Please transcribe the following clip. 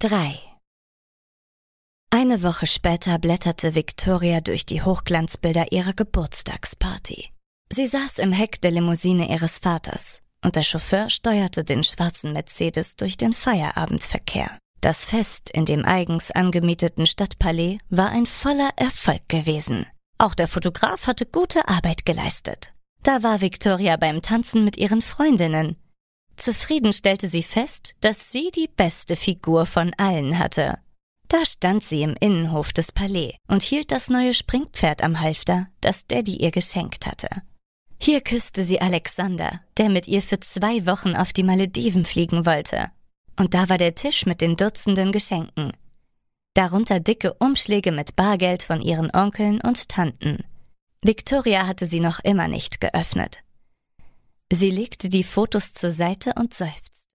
3. Eine Woche später blätterte Victoria durch die Hochglanzbilder ihrer Geburtstagsparty. Sie saß im Heck der Limousine ihres Vaters und der Chauffeur steuerte den schwarzen Mercedes durch den Feierabendverkehr. Das Fest in dem eigens angemieteten Stadtpalais war ein voller Erfolg gewesen. Auch der Fotograf hatte gute Arbeit geleistet. Da war Victoria beim Tanzen mit ihren Freundinnen. Zufrieden stellte sie fest, dass sie die beste Figur von allen hatte. Da stand sie im Innenhof des Palais und hielt das neue Springpferd am Halfter, das Daddy ihr geschenkt hatte. Hier küsste sie Alexander, der mit ihr für 2 Wochen auf die Malediven fliegen wollte. Und da war der Tisch mit den Dutzenden Geschenken. Darunter dicke Umschläge mit Bargeld von ihren Onkeln und Tanten. Victoria hatte sie noch immer nicht geöffnet. Sie legte die Fotos zur Seite und seufzte.